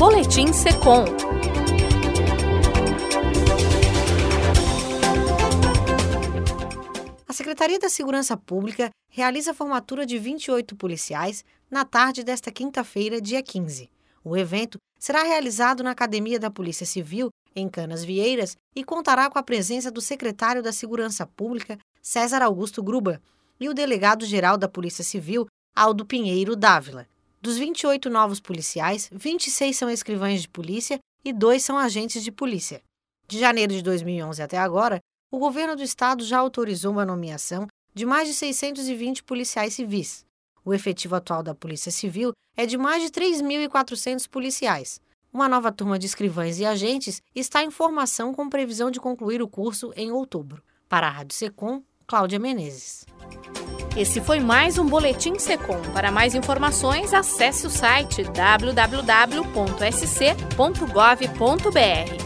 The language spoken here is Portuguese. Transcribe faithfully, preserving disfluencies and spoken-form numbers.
Boletim Secom. A Secretaria da Segurança Pública realiza a formatura de vinte e oito policiais na tarde desta quinta-feira, dia quinze. O evento será realizado na Academia da Polícia Civil, em Canasvieiras, e contará com a presença do secretário da Segurança Pública, César Augusto Gruba, e o delegado-geral da Polícia Civil, Aldo Pinheiro Dávila. Dos vinte e oito novos policiais, vinte e seis são escrivães de polícia e dois são agentes de polícia. De janeiro de dois mil e onze até agora, o governo do estado já autorizou uma nomeação de mais de seiscentos e vinte policiais civis. O efetivo atual da Polícia Civil é de mais de três mil e quatrocentos policiais. Uma nova turma de escrivães e agentes está em formação com previsão de concluir o curso em outubro. Para a Rádio Secom, Cláudia Menezes. Esse foi mais um Boletim Secom. Para mais informações, acesse o site w w w ponto s c ponto gov ponto b r.